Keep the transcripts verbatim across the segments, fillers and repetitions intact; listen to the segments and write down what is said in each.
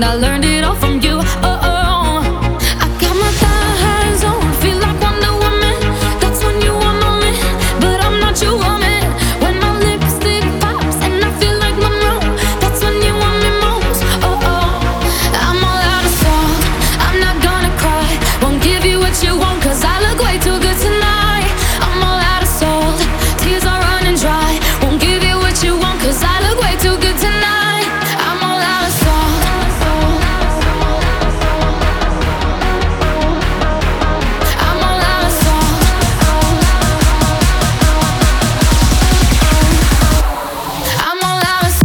and I learned it all from you. Oh, oh. I got my thighs on, feel like Wonder Woman. That's when you want my man, but I'm not your woman. When my lipstick pops and I feel like Monroe, that's when you want me most. Oh, oh. I'm all out of salt, I'm not gonna cry. Won't give you what you want, cause I look way too good tonight. I'm all out of salt, tears are running dry. Won't give you what you want, cause I look way too good tonight. I'm all out of salt. I'm all out of salt. I'm all out of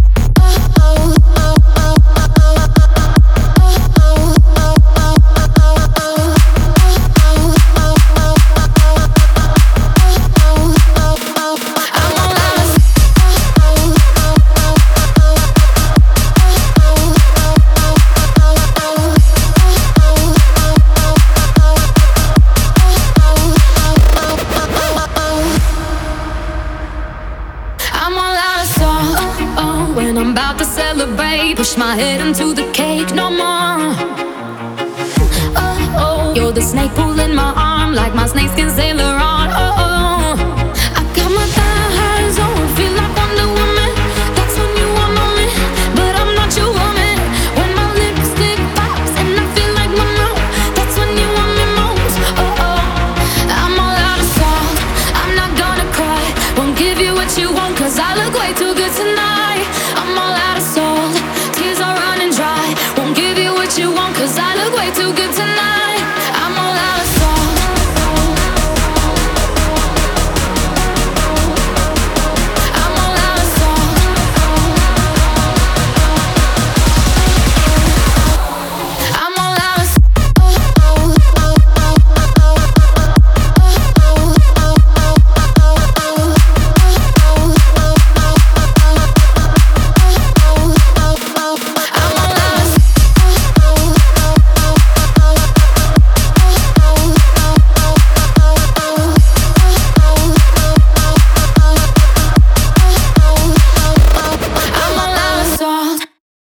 I'm all out of salt. Oh, oh. When I'm about to celebrate, push my head into the cake no more. Oh, oh. You're the snake pulling my arm, like my snakeskin Sailor on.